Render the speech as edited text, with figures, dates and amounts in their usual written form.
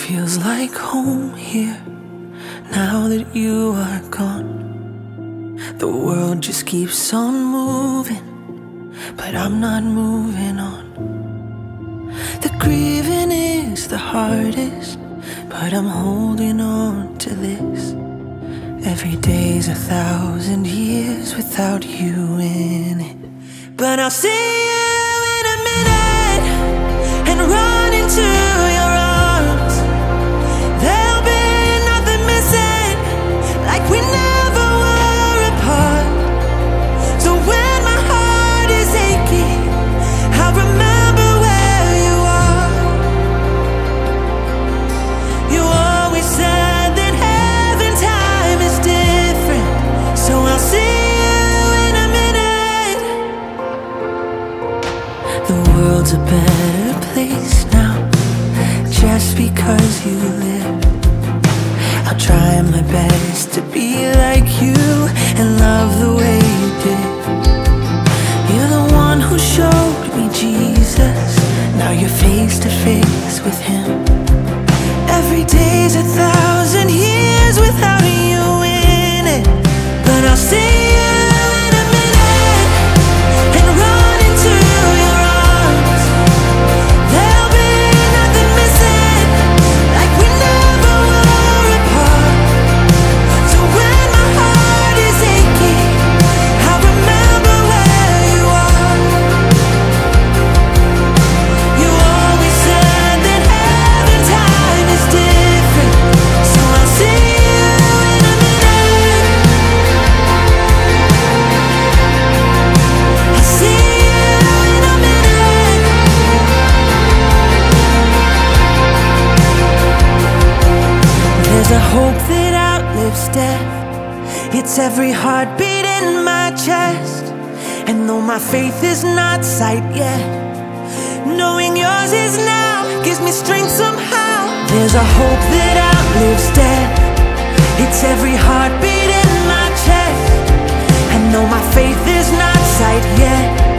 Feels like home here, now that you are gone. The world just keeps on moving, but I'm not moving on. The grieving is the hardest, but I'm holding on to this. Every day's 1,000 years without you in it. But I'll see you in a minute and run into your arms. There'll be nothing missing, like we never were apart. So when my heart is aching, I'll remember where you are. You always said that heaven time is different, so I'll see you in a minute. The world's a better place now, just because you live. I'll try my best to be like you and love the way you did. You're the one who showed me Jesus, now you're face to face with him. Every day's 1,000 years without you in it. But I'll see you in a minute and run into your arms. There'll be nothing missing, like we never were apart. So when my heart is aching, I'll remember where you are. You always said that heaven time is different, so I'll see you in a minute. I'll see you in a minute. There's a hope that outlives death. It's every heartbeat in my chest. And though my faith is not sight yet, knowing yours is now gives me strength somehow. There's a hope that outlives death. It's every heartbeat in my chest. And though my faith is not sight yet,